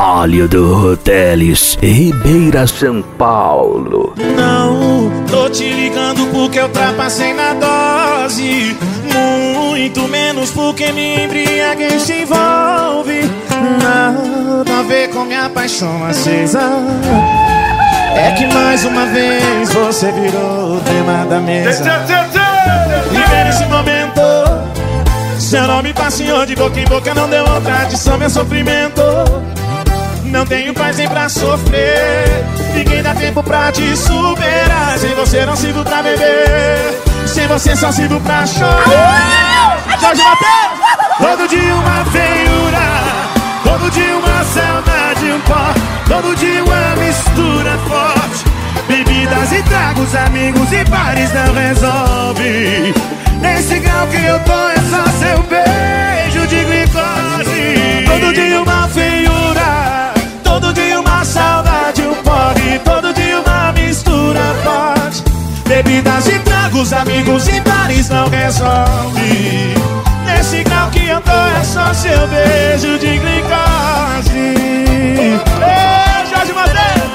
Hélio do Hoteles, Ribeira, São Paulo. Não, tô te ligando porque eu trapacei na dose. Muito menos porque me embriaguei se envolve. Nada a ver com minha paixão acesa. É que mais uma vez você virou o tema da mesa. E nesse momento seu nome passeou de boca em boca, não deu outra adição, meu sofrimento. Não tenho paz nem pra sofrer, ninguém dá tempo pra te superar. Sem você não sirvo pra beber, sem você só sirvo pra chorar. Jorge Mateus! Todo dia uma feiura, todo dia uma saudade, um pó, todo dia uma mistura forte. Bebidas e tragos, amigos e bares não resolve. Nesse grau que eu tô é só seu beijo de glicose. Todo dia uma feiura, todo dia uma saudade, um porre, todo dia uma mistura forte. Bebidas e tragos, amigos e bares não resolve. Nesse grau que eu tô é só seu beijo de glicose. Ei, Jorge Mateus!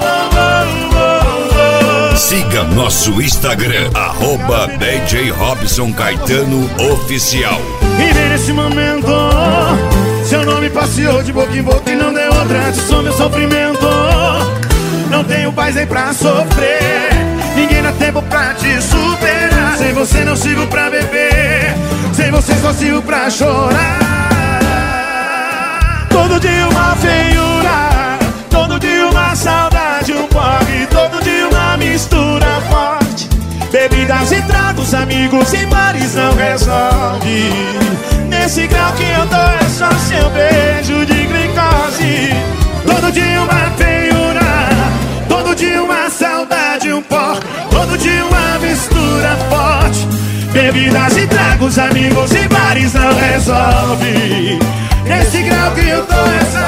Siga nosso Instagram, @DJ Robson Caetano Oficial. E nesse momento seu nome passeou de boca em boca e não deu outra adição, meu sofrimento. Não tenho paz nem pra sofrer, ninguém dá tempo pra te superar. Sem você não sirvo pra beber, sem você só sirvo pra chorar. Todo dia uma feiura, todo dia uma saudade, um porre, todo dia uma mistura forte. Bebidas e tragos, amigos e bares não resolve. Nesse grau que eu tô é só seu beijo de glicose. Todo dia uma feiura, todo dia uma saudade, um pó, todo dia uma mistura forte. Bebidas e tragos, amigos e bares não resolve. Nesse grau que eu tô é só